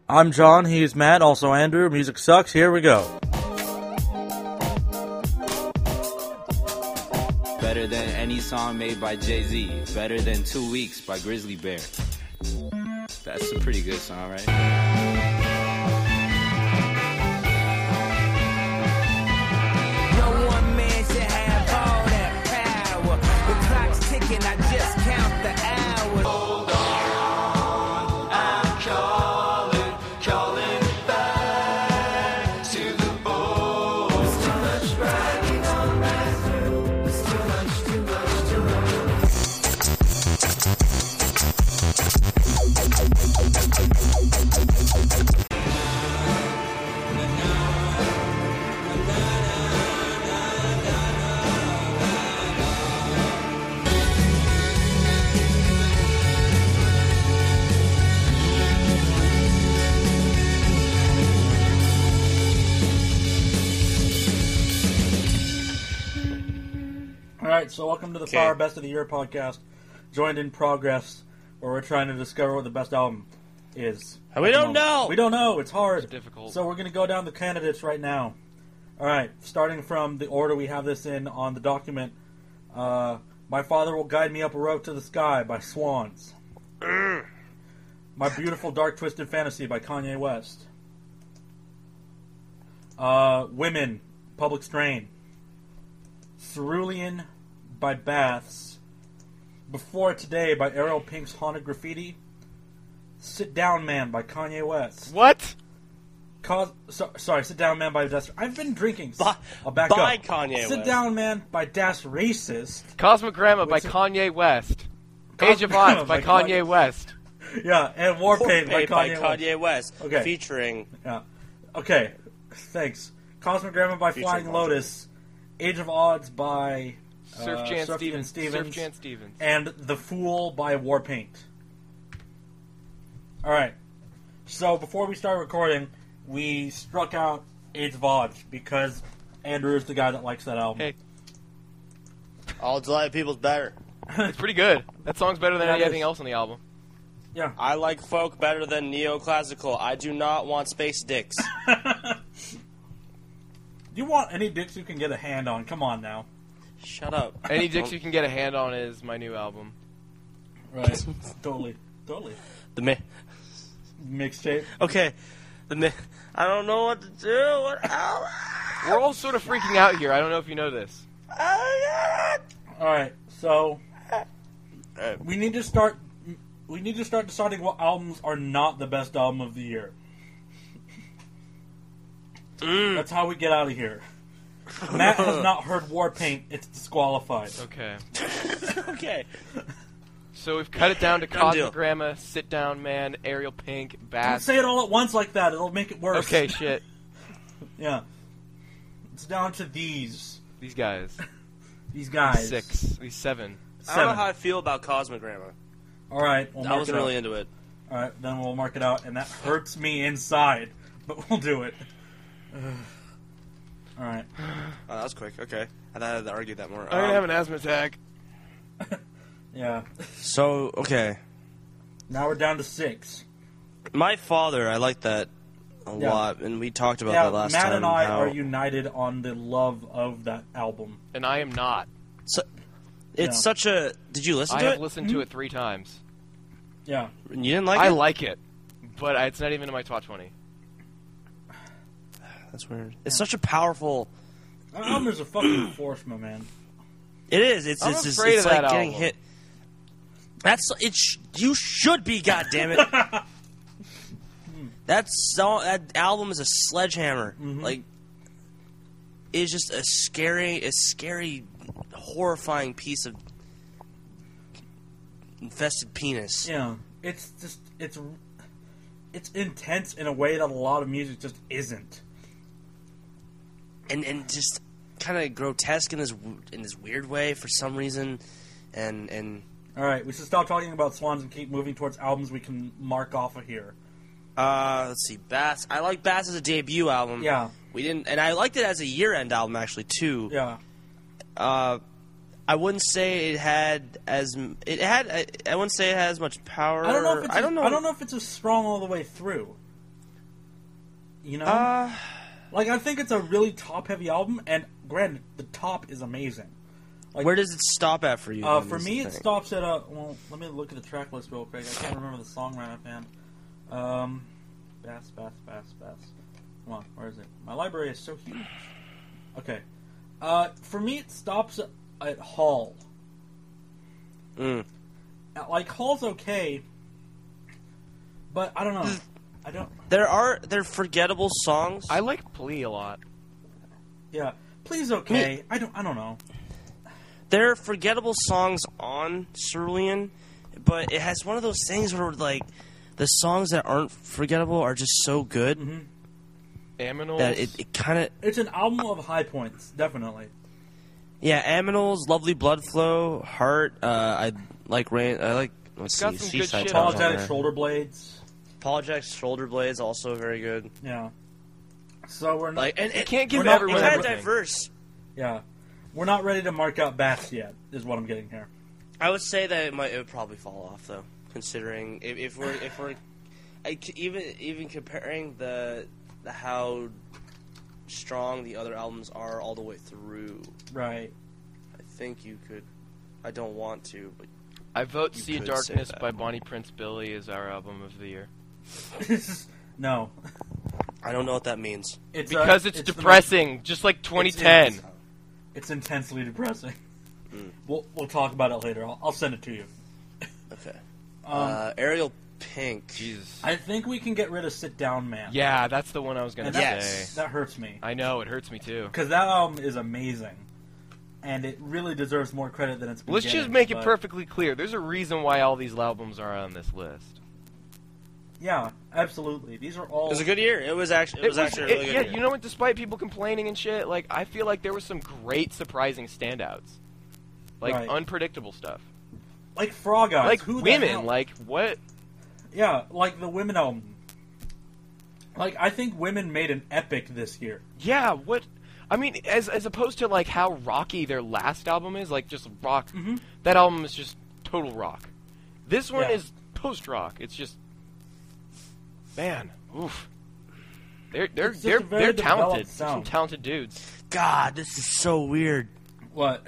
I'm John, he's Matt, also Andrew. Music sucks, here we go. Better than any song made by Jay-Z. Better than 2 Weeks by Grizzly Bear. That's a pretty good song, right? No one man should have all that power. The clock's ticking, I just count the hours. Hold on, I'm calling back to the bowl. There's too much riding on that. There's too much, too much, too Alright, so welcome to the Power Best of the Year podcast, joined in progress, where we're trying to discover what the best album is. And we don't know! We don't know, it's hard. It's difficult. So we're going to go down the candidates right now. Alright, starting from the order we have this in on the document. My Father Will Guide Me Up a Road to the Sky by Swans. My Beautiful Dark Twisted Fantasy by Kanye West. Women, Public Strain. Cerulean by Baths. Before Today by Ariel Pink's Haunted Graffiti. Sit Down Man by Kanye West. What? Sorry, Sit Down Man by Das... I've been drinking. I'll back by up. Kanye Sit West. Down Man by Das Racist. Cosmic Grandma by What's it- Kanye West. Cosmic Age of Odds Grandma by by Kanye West. Yeah, and Warpaint by by Kanye West. Kanye West, Okay. featuring Yeah. Okay, thanks. Cosmic Grandma by Featuring Flying Monty. Lotus. Age of Odds by Surf Jan Stevens. Stevens. And The Fool by Warpaint. Alright. So, before we start recording, we struck out Age of Odds because Andrew is the guy that likes that album. Hey, All Delight People's better. it's pretty good. That song's better than Yeah, it anything is. else on the album. Yeah. I like folk better than neoclassical. I do not want space dicks. Do you want any dicks you can get a hand on? Come on now. Shut up. Any dicks you can get a hand on is my new album. Right. Totally. The mi- Mixtape. Okay. I don't know what to do. What? We're all sort of freaking out here. I don't know if you know this. Alright, so Alright. we need to start deciding what albums are not the best album of the year. That's how we get out of here. Matt has not heard Warpaint, it's disqualified. Okay. Okay. So we've cut it down to Done deal. Cosmic Grandma, Sit Down Man, Ariel Pink, Don't Bass. say it all at once like that, it'll make it worse. Okay, shit. Yeah. It's down to these These guys. guys. 6. These 7. I don't know 7. how I feel about Cosmic Grandma. Alright, we'll I mark wasn't it really out. into it. Alright, then we'll mark it out, and that hurts me inside. But we'll do it. Alright. Oh, that was quick. Okay. I thought I had to argue that more. I'm gonna have an asthma attack. Yeah. So, okay. Now we're down to 6. My Father, I like that a Yeah. lot, and we talked about Yeah, that last Matt time. and I how- are united on the love of that album. And I am not. So, it's Yeah. such a... Did you listen I to have it? listened to it 3 times. Yeah. You didn't like I it? like it. But it's not even in my top 20. That's weird. It's such a powerful... That album is a fucking force, my man. It is. It's I'm it's just, afraid it's of like that getting album. hit. That's it. You should be. God damn it. That album is a sledgehammer. Like, it's just a scary, horrifying piece of infested penis. Yeah. It's just, it's intense in a way that a lot of music just isn't. And just kind of grotesque in this weird way for some reason, and Alright, we should stop talking about Swans and keep moving towards albums we can mark off of here. let's see, Bass. I like Bass as a debut album. Yeah. We didn't, and I liked it as a year-end album actually too. Yeah. I wouldn't say it had as it had. I wouldn't say it has much power. I don't know if it's I don't know. I don't know if it's as strong all the way through. You know? Like, I think it's a really top-heavy album, and granted, the top is amazing. Like, Where does it stop at for you? then, for is me, the it thing? stops at a... Well, let me look at the track list real quick. I can't remember the song right offhand. Bass. Come on, where is it? My library is so huge. Okay. For me, it stops at Hall. Like, Hall's okay, but I don't know. I don't... They're forgettable songs. I like Plea a lot. Yeah. Please okay. I don't know. There are forgettable songs on Cerulean, but it has one of those things where, like, the songs that aren't forgettable are just so good Aminals. that it kind of... It's an album of high points, definitely. Yeah, Aminals, Lovely Blood Flow, Heart, I like Rain... I like... Let's got see, some good Seaside shit Town's on Apologetic there. Shoulder Blades. Apologetic Shoulder Blades, also very good. Yeah. So we're not... Like, and You can't give We're not- everyone it's kind of everything. diverse. Yeah. We're not ready to mark out Bass yet, is what I'm getting here. I would say that it would probably fall off though, considering if we're even comparing the how strong the other albums are all the way through. Right. I think you could. I don't want to, but I vote You Sea of could say Darkness that. by Bonnie Prince Billy is our album of the year. No. I don't know what that means. It's Because it's the depressing, just like 2010. most- It's intensely depressing. We'll talk about it later. I'll send it to you. Okay. Um, Ariel Pink. Jesus. I think we can get rid of Sit Down Man. Yeah, that's the one I was going And to that, Yes. say. that hurts me. I know, it hurts me too. Because that album is amazing. And it really deserves more credit than it's been Let's just getting, make it but- perfectly clear. There's a reason why all these albums are on this list. Yeah, absolutely. These are all... It was a good year. It was actually a really good yeah, year. you know what? Despite people complaining and shit, like I feel like there was some great, surprising standouts, like Right. unpredictable stuff, Like Frog Eyes. like Who the women. hell? Like what? Yeah, like the Women album. Like, I think Women made an epic this year. Yeah, what? I mean, as opposed to like how rocky their last album is, like just rock. That album is just total rock. This one Yeah. is post rock. It's just, man, oof. They're It's just a very talented. developed They're some sound. talented dudes. God, this is so weird. What?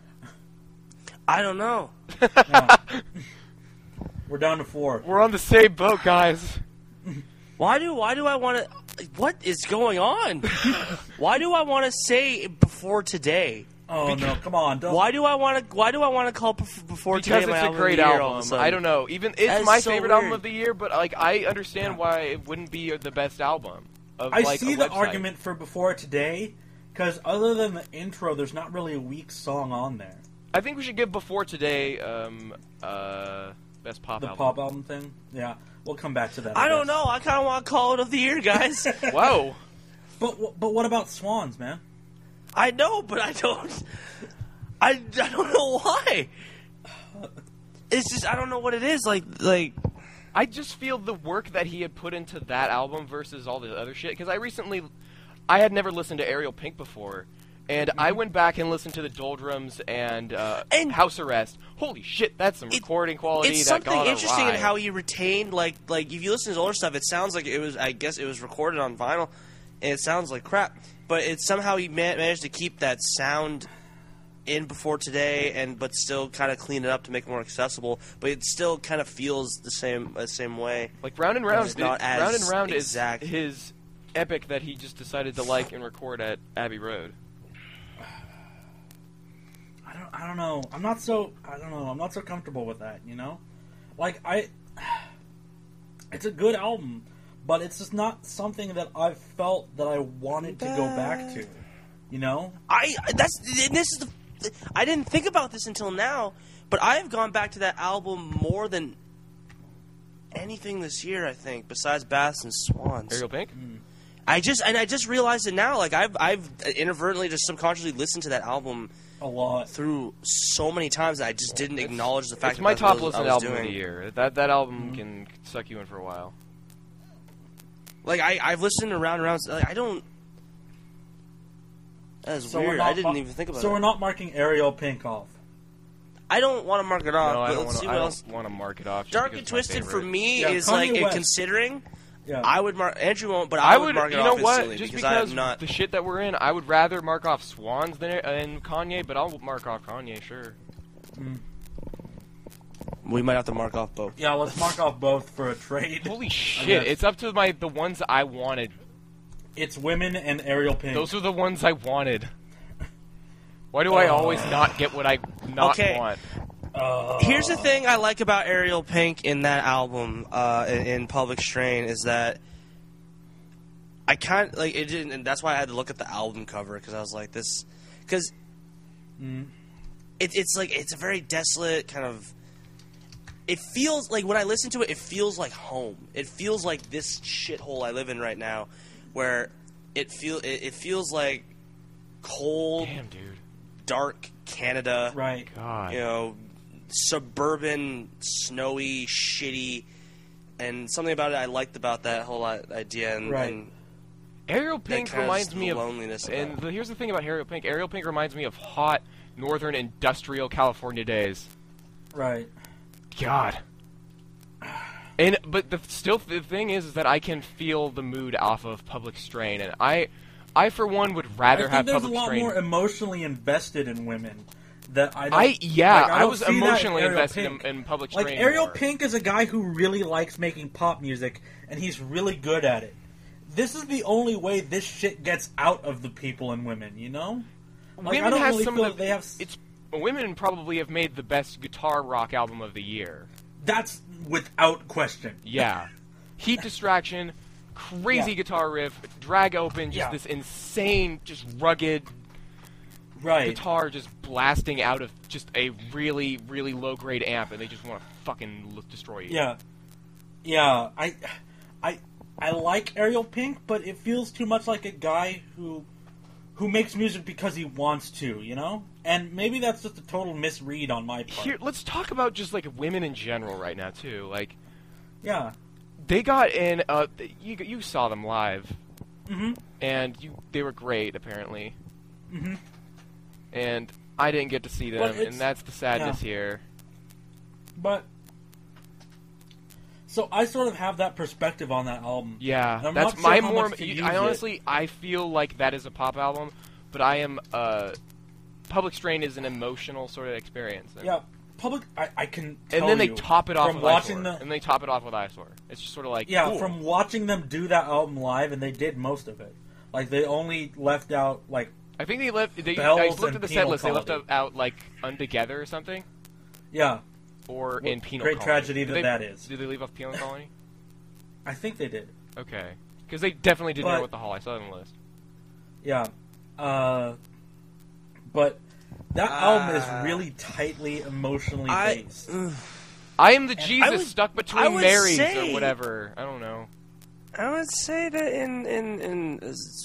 I don't know. Yeah. We're down to 4. We're on the same boat, guys. Why do I want to? What is going on? Why do I want to say before today? Oh, no, come on. Don't... Why do I want to call before today Because my it's a album great of the year all of a album. sudden? I don't know. Even That it's is my so favorite album weird. of the year, but like I understand why it wouldn't be the best album. Of, I like, see a the website. argument for Before Today, because other than the intro, there's not really a weak song on there. I think we should give Before Today best pop The album. pop album thing? Yeah, we'll come back to that. I don't guess. know. I kind of want to call it of the year, guys. Whoa. But what about Swans, man? I know, but I don't. I don't know why. It's just I don't know what it is. Like I just feel the work that he had put into that album versus all the other shit. Because I had never listened to Ariel Pink before, and I went back and listened to the Doldrums and House Arrest. Holy shit, that's some recording quality. it's that something got interesting in awry. how he retained like if you listen to his older stuff, it sounds like it was. I guess it was recorded on vinyl, and it sounds like crap. But it's somehow he managed to keep that sound in Before Today, but still kind of clean it up to make it more accessible. But it still kind of feels the same way. Like Round and Round, It's not as Round and Round exact. is his epic that he just decided to like and record at Abbey Road. I don't know. I'm not so comfortable with that, you know? Like, it's a good album, but it's just not something that I felt that I wanted to go back to, you know? I didn't think about this until now, but I have gone back to that album more than anything this year. I think besides Baths and Swans. Ariel Pink? I just realized it now. Like I've inadvertently just subconsciously listened to that album A lot. through so many times that I just didn't acknowledge the fact It's that my that's what top listened I was album of doing. the year. That album can suck you in for a while. Like I've listened to Round and Round. Like I don't. That is So we're weird. not I didn't ma- even think about So it. we're not marking Ariel Pink off. I don't want to mark it off. No, I but don't let's want see to. what I else. don't want to mark it off. just Dark because and it's my Twisted for favorite. me Yeah, is Kanye like West. considering Yeah. I would mark Andrew won't, but I would mark it you know off what? instantly Just because I am because not. the shit that we're in, I would rather mark off Swans than Kanye, but I'll mark off Kanye, sure. We might have to mark off both. Yeah, let's mark off both for a trade. Holy shit! guess. It's up to the ones I wanted. It's women and Ariel Pink. Those are the ones I wanted. Why do I always not get what I not Okay. want? Here's the thing I like about Ariel Pink in that album, in Public Strain, is that I kind like it didn't, and that's why I had to look at the album cover because I was like this, because it's like it's a very desolate kind of. It feels like when I listen to it, it feels like home. It feels like this shithole I live in right now, where it feels like cold, Damn, dude. dark Canada. Right. God. You know, suburban, snowy, shitty, and something about it I liked about that whole idea. And, Right. and Ariel Pink kinda reminds just me the of loneliness of and that. here's the thing about Ariel Pink. Ariel Pink reminds me of hot northern industrial California days. Right. God. But the thing is that I can feel the mood off of Public Strain, and I for one would rather I have think there's a Public lot Strain. more emotionally invested in women that I don't. I don't was see that in emotionally Ariel invested Pink. in Public Like Strain. Ariel more. Pink is a guy who really likes making pop music, and he's really good at it. This is the only way this shit gets out of the people and women, you know? Like, Women I don't has really some feel of the. that they have. Women probably have made the best guitar rock album of the year. That's without question. Yeah. Heat Distraction, crazy Yeah. guitar riff, drag open, just Yeah. this insane, just rugged Right. guitar just blasting out of just a really, really low grade amp, and they just want to fucking destroy you. Yeah. Yeah. I like Ariel Pink, but it feels too much like a guy who makes music because he wants to, you know? And maybe that's just a total misread on my part. Here, let's talk about just like women in general right now too. Like Yeah. they got in. You saw them live, Mm-hmm. and they were great apparently. Mm-hmm. And I didn't get to see them, But it's- and that's the sadness here. But so I sort of have that perspective on that album. Yeah, And I'm that's not sure my how more. much to use I it. honestly, I feel like that is a pop album, but I am. Public Strain is an emotional sort of experience. And, Yeah, I can tell and then they you top it off from with watching Eyesore. And they top it off with Eyesore. It's just sort of like Yeah, cool. from watching them do that album live, and they did most of it. Like, they only left out, like, I think they left. I Bells looked and at the set Penal list. They left Colony. out like Untogether or something, yeah, or in Penal great Colony. tragedy Did that they- is. Did they leave off Penal Colony? I think they did. Okay, because they definitely did But- know with the Hall. I saw it on the list. Yeah. But that album is really tightly emotionally based. I am the And Jesus I would- stuck I between would Marys say- or whatever. I don't know. I would say that in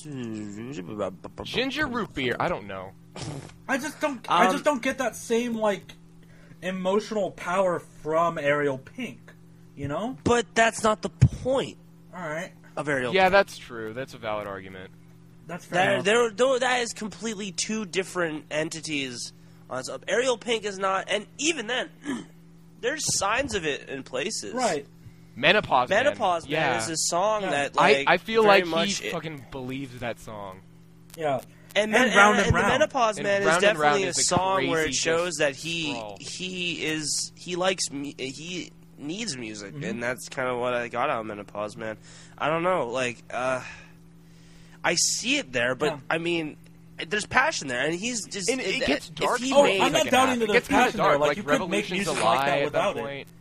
Ginger root beer. I don't know. I just don't get that same, like, emotional power from Ariel Pink, you know? But that's not the point Alright, of Ariel. Yeah, that's true. That's a valid argument. that's fair That, enough. that is completely two different entities. On its own. Ariel Pink is not, and even then, there's signs of it in places. Right. Menopause Man. Menopause Man Yeah. is a song Yeah. that like I feel very like much he fucking believes that song. Yeah. and Round and the Round. Menopause And Man is Round and Round definitely a is a song where it crazy shows that sprawl. he likes he needs music, Mm-hmm. and that's kind of what I got out of Menopause Man. I don't know, like I see it there, but Yeah. I mean. There's passion there, and he's just. And it gets if dark. he for Oh, the made- I'm not second doubting half. that It there's gets kinda passion there, dark. like, Like you could make Revolution's music a like lie that at without that it. point.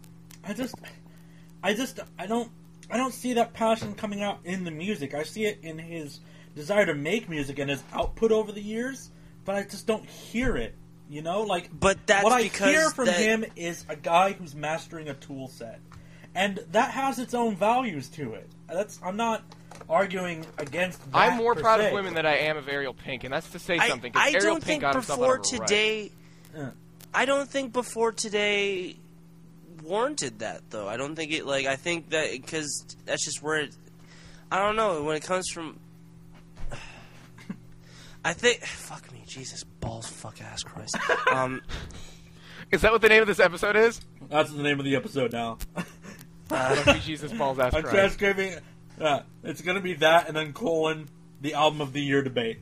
I don't see that passion coming out in the music. I see it in his desire to make music and his output over the years, but I just don't hear it. You know, like, But that's what I because hear from that- him is a guy who's mastering a tool set, and that has its own values to it. I'm not arguing against that. I'm more per proud se. of women than I am of Ariel Pink, and that's to say something. 'cause I Ariel don't Pink think got himself before out of a rut. today. Yeah. I don't think before today warranted that though. I don't think it like. I think that because that's just where it. I don't know when it comes from. I think fuck me, Jesus balls, fuck ass Christ. Is that what the name of this episode is? That's the name of the episode now. Don't be Jesus balls ass I'm Christ. transcribing. It's gonna be that, and then colon the album of the year debate.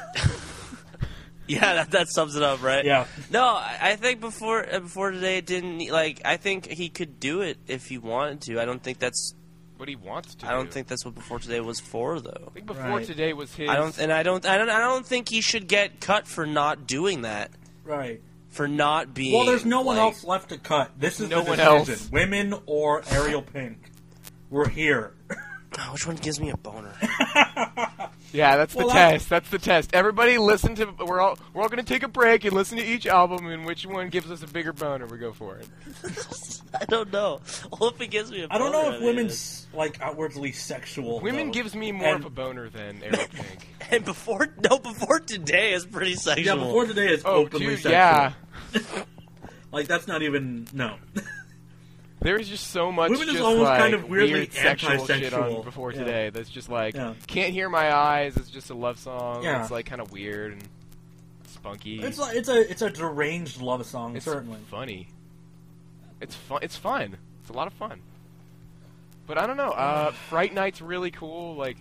Yeah, that sums it up, right? Yeah. No, I think before today it didn't like. I think he could do it if he wanted to. I don't think that's. What he wants to. I don't do. think that's what before today was for, though. I think before Right. today was his. I don't think he should get cut for not doing that. Right. For not being. Well, there's no one like- else left to cut. This is No the one decision. else. Women or Ariel Pink. We're here. Oh, which one gives me a boner? Yeah, that's the Well, test. That's the test. Everybody, listen to. We're all going to take a break and listen to each album, and which one gives us a bigger boner, we go for it. I don't know. Well, if it gives me a boner, I don't know if mean, women's like outwardly sexual. Women though. gives me more And- of a boner than Ariel Pink. And before today is pretty sexual. Yeah, before today is Oh, openly dude, sexual. yeah. Like that's not even no. There's just so much Women is just almost like kind of weirdly weird sexual shit anti-sexual. on Before Yeah. Today. That's just like Yeah. Can't Hear My Eyes. It's just a love song. Yeah. It's like kind of weird and spunky. It's like it's a deranged love song, It's certainly. funny. It's fun. It's fun. It's a lot of fun. But I don't know. Fright Night's really cool. Like,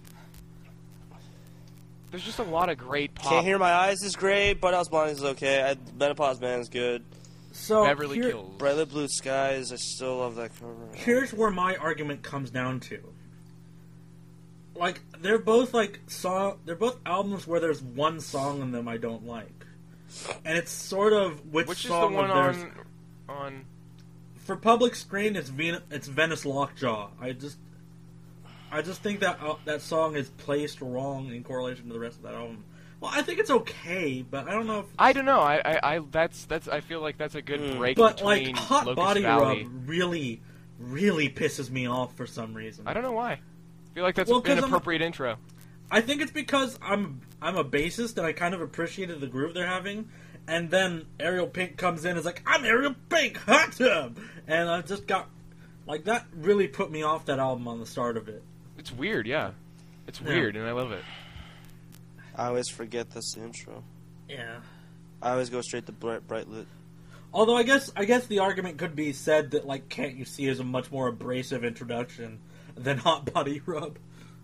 there's just a lot of great pop. Can't Hear My Eyes is great. Bud House Blonde is okay. Menopause Man is good. So Beverly Kills. Bright Lit Blue Skies, I still love that cover. Here's where my argument comes down to. Like they're both they're both albums where there's one song in them I don't like, and it's sort of which Which is the song one of theirs. on? For Public Strain, it's Venice Lockjaw. I just think that that song is placed wrong in correlation to the rest of that album. Well, I think it's okay, but I don't know if. I don't know. I feel like that's a good break But between like Hot Locust Body Valley. Rub really, really pisses me off for some reason. I don't know why. I feel like that's Well, an 'cause I'm- appropriate intro. I think it's because I'm a bassist and I kind of appreciated the groove they're having, and then Ariel Pink comes in and is like, "I'm Ariel Pink, hot tub," and I just got like that really put me off that album on the start of it. It's weird, yeah. It's Yeah. weird, and I love it. I always forget that's the intro. Yeah. I always go straight to Bright Lit. Although I guess the argument could be said that like Can't You See is a much more abrasive introduction than Hot Body Rub.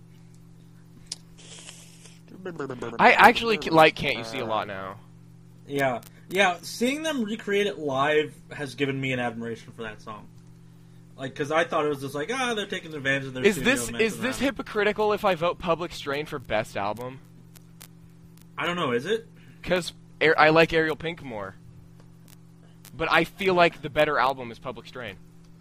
I actually like Can't You See a lot now. Yeah, seeing them recreate it live has given me an admiration for that song. Like, because I thought it was just like, they're taking advantage of their Is studio this momentum. hypocritical if I vote Public Strain for best album? I don't know, is it? Because I like Ariel Pink more. But I feel like the better album is Public Strain.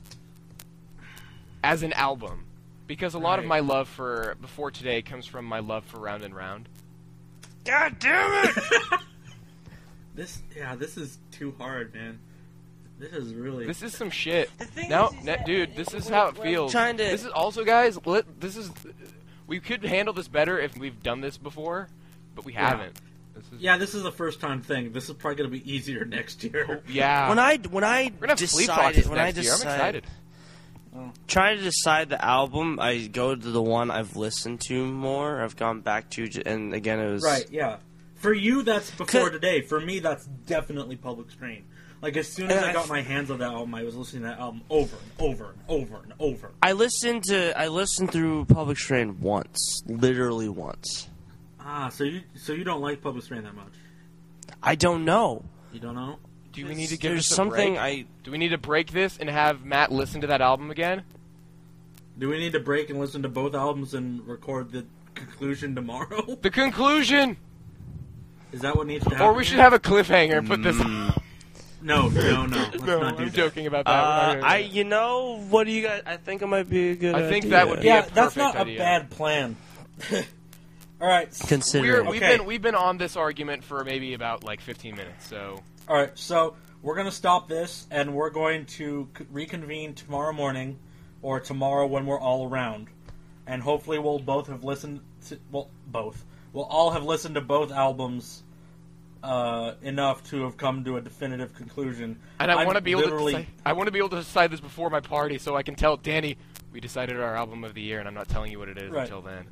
As an album. Because a lot of Right. my love for Before Today comes from my love for Round and Round. God damn it! This is too hard, man. This is really... This is some shit. thing No, is that dude, this is how it we're feels. trying to- This is also, guys, we could handle this better if we've done this before, but we haven't. This is the first time thing. This is probably going to be easier next year. Yeah. When I We're gonna have Fleet decided, Foxes when I next year. I'm excited. trying to decide the album, I go to the one I've listened to more. I've gone back to, and again, it was Right, yeah. For you, that's Before Could- Today. For me, that's definitely Public Strain. Like, as soon as And I I got f- my hands on that album, I was listening to that album over and over and over and over. I listened through Public Strain once, literally once. So you don't like Public Strain that much? I don't know. You don't know? Do we need to give There's this a something break? Do we need to break this and have Matt listen to that album again? Do we need to break and listen to both albums and record the conclusion tomorrow? The conclusion! Is that what needs to happen? Or we should have a cliffhanger. Put this. No. Let's No, not do I'm that. joking about that. We're not gonna do that. What do you guys? I think it might be a good. I think idea. that would be Yeah, a that's perfect not idea. a bad plan. All right. Consider. We've been on this argument for maybe about like 15 minutes. So All right, so we're going to stop this, and we're going to reconvene tomorrow morning, or tomorrow when we're all around. And hopefully we'll both have listened to... Well, both. We'll all have listened to both albums enough to have come to a definitive conclusion. and I want to be able literally- to. I want to be able to decide this before my party, so I can tell Danny we decided our album of the year, and I'm not telling you what it is Right. until then.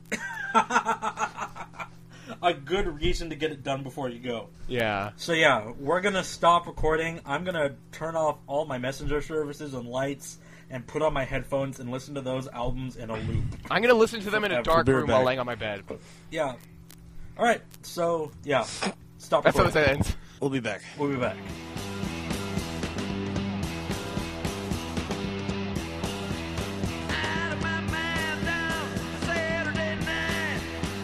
a good reason to get it done before you go. Yeah. So yeah, we're going to stop recording. I'm going to turn off all my messenger services and lights, and put on my headphones and listen to those albums in a loop. I'm gonna listen to them in a dark Be right room while back. laying on my bed. Yeah. All right. So yeah, stop. That's how recording. it ends. We'll be back. We'll be back. Out of my mind down Saturday night,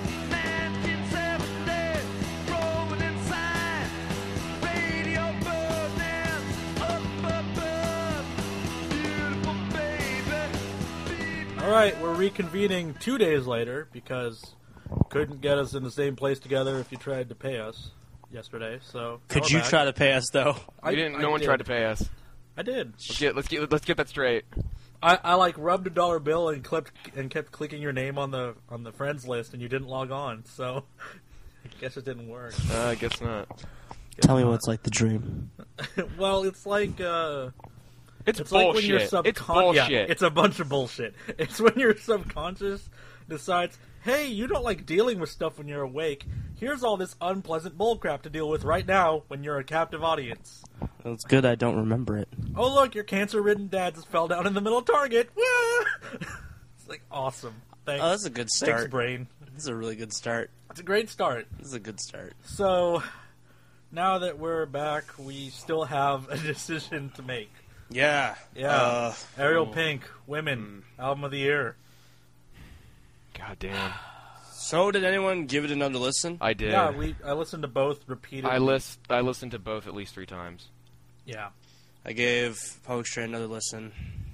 1970, rolling inside, radio buzzing, up above, beautiful baby. All right, we're reconvening 2 days later because couldn't get us in the same place together if you tried to pay us yesterday. So Could now you we're back. try to pay us though? We didn't. No one did. tried to pay us. I did. Let's get that straight. I like rubbed a dollar bill and kept clicking your name on the friends list, and you didn't log on. So I guess it didn't work. I guess not. Tell me what's like the dream. Well, it's like It's it's like when your bullshit. It's bullshit. Yeah, it's a bunch of bullshit. It's when your subconscious decides, hey, you don't like dealing with stuff when you're awake. Here's all this unpleasant bullcrap to deal with right now when you're a captive audience. It's good I don't remember it. Oh, look, your cancer-ridden dad just fell down in the middle of Target. Wah! It's like, awesome. Thanks. Oh, that's a good Thanks, start. brain. This is a really good start. It's a great start. This is a good start. So, now that we're back, we still have a decision to make. Yeah. Yeah. Ariel Pink, Women, Album of the Year. God damn. So did anyone give it another listen? I did. Yeah, I listened to both repeatedly. I listened to both at least 3 times. Yeah. I gave Public Strain another listen.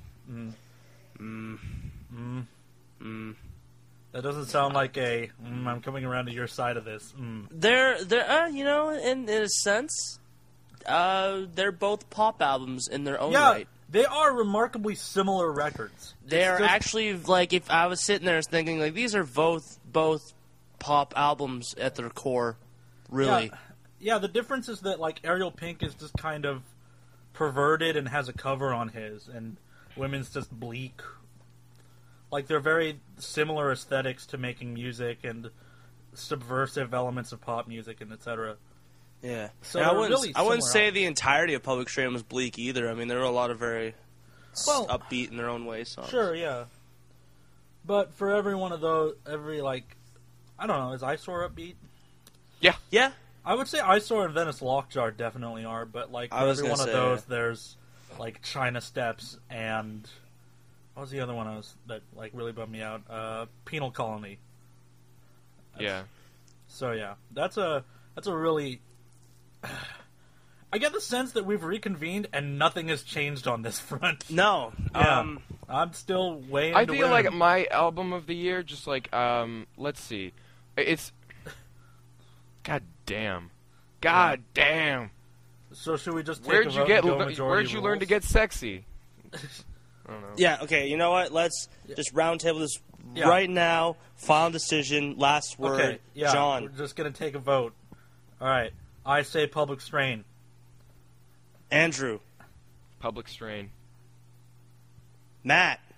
That doesn't sound like a, I'm coming around to your side of this. They're you know, in a sense, they're both pop albums in their own Yeah, right. they are remarkably similar records. They're It's just- actually like, if I was sitting there thinking like these are both pop albums at their core, really. Yeah, the difference is that, like, Ariel Pink is just kind of perverted and has a cover on his, and Women's just bleak. Like, they're very similar aesthetics to making music and subversive elements of pop music and etc. Yeah. So And I they're wouldn't, really I wouldn't similar say albums. the entirety of Public Strain was bleak either. I mean, there were a lot of very Well, upbeat in their own way songs. Sure, yeah. But for every one of those, I don't know, is Eyesore upbeat? Yeah. I would say Eyesore and Venice Lockjar definitely are, but, like, I for was every one gonna of say, those, there's, like, China Steps and... What was the other one that really bummed me out? Penal Colony. Yeah. So, yeah. That's a really... I get the sense that we've reconvened and nothing has changed on this front. No. Yeah. I'm still way I into feel Women. like my album of the year, just like, let's see. It's... God damn. God damn. So should we just take Where'd a you vote get? and go majority Where'd you learn to rules? get sexy? I don't know. Yeah, okay, you know what? Let's just roundtable this Yeah. right now. Final decision, last word. Okay, yeah, John. we're just going to take a vote. All right. I say Public Strain. Andrew. Public Strain. Matt.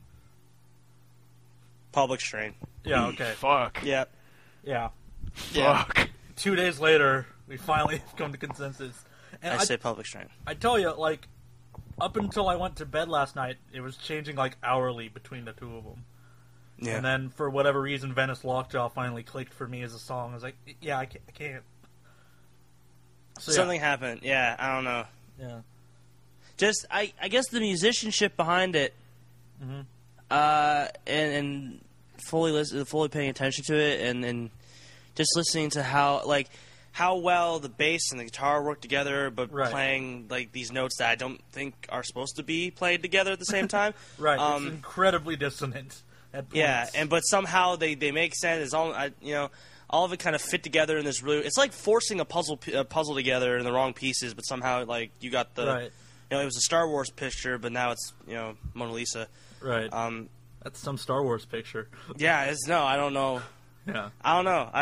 Public Strain. Yeah, okay. Fuck. Yep. Yeah. Yeah. Fuck. 2 days later, we finally have come to consensus. And I say Public Strain. I tell you, like, up until I went to bed last night, it was changing, like, hourly between the two of them. Yeah. And then, for whatever reason, Venice Lockjaw finally clicked for me as a song. I was like, yeah, I can't. So, Something happened. Yeah, I don't know. Yeah. Just, I guess the musicianship behind it, Mm-hmm. and fully paying attention to it, and just listening to how well the bass and the guitar work together, but Right. playing like these notes that I don't think are supposed to be played together at the same time. Right. Um, It's incredibly dissonant at points. Yeah, but somehow they make sense. It's all all of it kind of fit together in this really. It's like forcing a puzzle together in the wrong pieces, but somehow like you got the. Right. It was a Star Wars picture, but now it's Mona Lisa. Right. That's some Star Wars picture. Yeah, I don't know. Yeah. I don't know.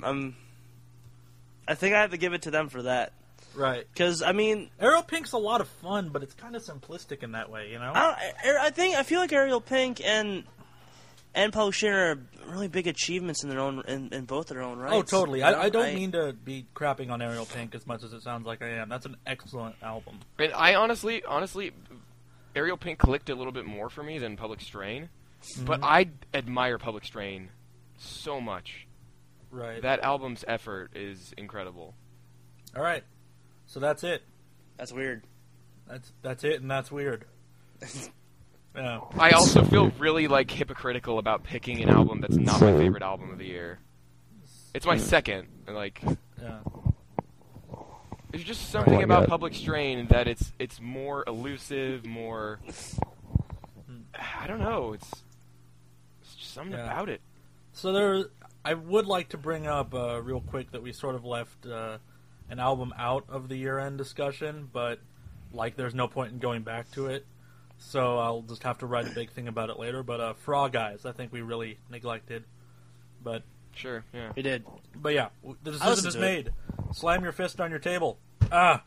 I think I have to give it to them for that. Right. Because I mean, Ariel Pink's a lot of fun, but it's kind of simplistic in that way, you know? I feel like Ariel Pink and Public Strain are really big achievements in their own in both their own rights. Oh, totally. You know? I don't mean to be crapping on Ariel Pink as much as it sounds like I am. That's an excellent album. And I honestly, Ariel Pink clicked a little bit more for me than Public Strain, but I admire Public Strain so much. Right. That album's effort is incredible. All right. So that's it. That's weird. That's it, and that's weird. Yeah. I also feel really like hypocritical about picking an album that's not my favorite album of the year. It's my second. Like, Yeah. there's just something about Public Strain that it's more elusive, more. I don't know. It's just something about it. So I would like to bring up real quick that we sort of left an album out of the year-end discussion, but there's no point in going back to it. So I'll just have to write a big thing about it later. But Frog Eyes, I think we really neglected. But Sure, yeah. We did. yeah, the decision listened is to it. made. Slam your fist on your table. Ah.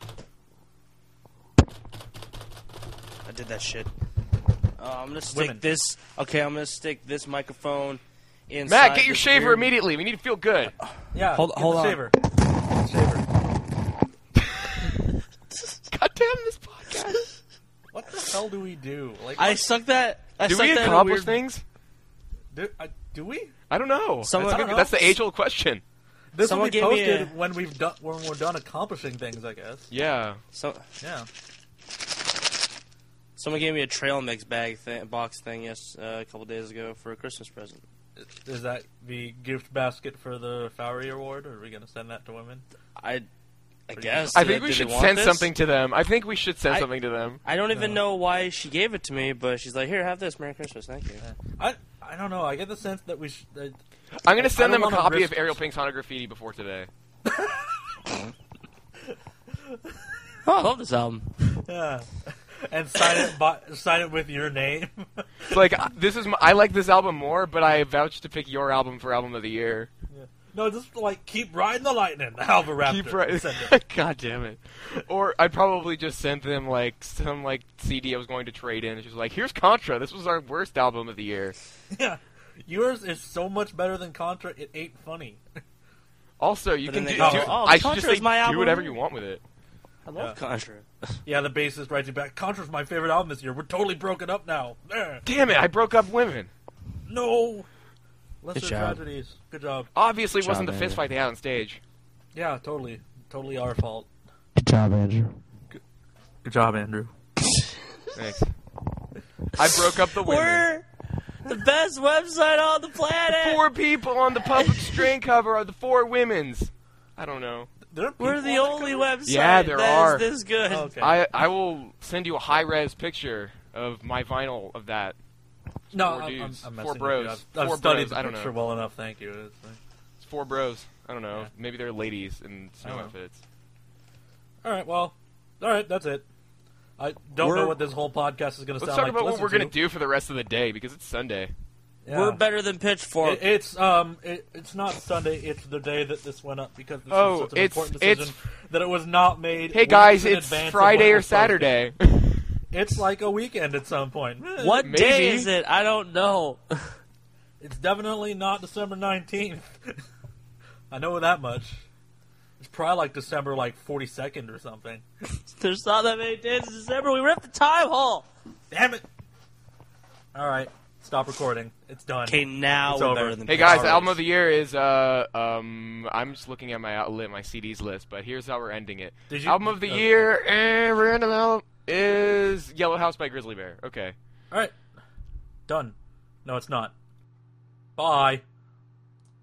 I did that shit. I'm gonna stick Women. this. Okay, I'm gonna stick this microphone inside. Matt, get your this shaver weird- immediately. We need to feel good. Yeah. Hold get on. the shaver. Get the shaver. God damn this podcast. What the hell do we do? I suck that. Do suck we that in a accomplish weird- things? do we? I don't know. Someone- I don't know. That's the age-old question. This Someone will be gave me posted a- when we're done accomplishing things, I guess. Yeah. So, Yeah. someone gave me a trail mix box thing a couple days ago for a Christmas present. Is that the gift basket for the Fowry Award? Or are we going to send that to women? I guess. I think we Did should they want send this? something to them. I think we should send I- something to them. I don't even know why she gave it to me, but she's like, "Here, have this. Merry Christmas, thank you." I don't know. I get the sense that we should. I'm going to send I them don't a wanna copy risk- of Ariel Pink's Haunted Graffiti before today. Oh, I love this album. Yeah. And sign it with your name. It's like, I like this album more, but I vouch to pick your album for album of the year. No, just keep riding the lightning, Alva Raptor. Keep right. Send it. God damn it. Or I'd probably just send them some CD I was going to trade in. And she's like, here's Contra. This was our worst album of the year. Yeah. Yours is so much better than Contra. It ain't funny. Also, you But can then do. they go, do- "Oh, I should Contra just is say my do album." whatever you want with it. I love Contra. Yeah, the bassist writes you back. Contra's my favorite album this year. We're totally broken up now. Damn it! I broke up women. No. Lesser Good job. tragedies. Good job. Obviously, it Good wasn't job, the fist Andrew. fight they had on stage. Yeah, totally. Totally our fault. Good job, Andrew. Good job, Andrew. Thanks. I broke up the women. We're the best website on the planet. 4 people on the Public Strain cover are the 4 women's. I don't know. We're the only website Yeah, there that are. is this good. Okay. I will send you a high-res picture of my vinyl of that. No, Four I'm dudes. messing Four with bros. you. I've Four studied bros. the I don't picture know. well enough. Thank you. It's 4 bros. I don't know. Yeah. Maybe they're ladies in snow Oh. outfits. All right. Well. All right. That's it. I don't know what this whole podcast is going to Let's sound talk like. about what we're going to do for the rest of the day because it's Sunday. We're better than Pitchfork. It's not Sunday. It's the day that this went up because this Oh, is such an it's- important decision that it was not made. Hey guys, weeks in it's advance of Friday when it or was posted. Saturday. It's like a weekend at some point. What Maybe. day is it? I don't know. It's definitely not December 19th. I know that much. It's probably like December 42nd or something. There's not that many days in December. We ripped the time hole. Damn it! All right, stop recording. It's done. Okay, now It's we're over. better than Hey guys, Pitchfork. the album of the year is I'm just looking at my CDs list, but here's how we're ending it. Did you- Album of the okay. year, random album is Yellow House by Grizzly Bear. Okay. All right, done. No, it's not. Bye.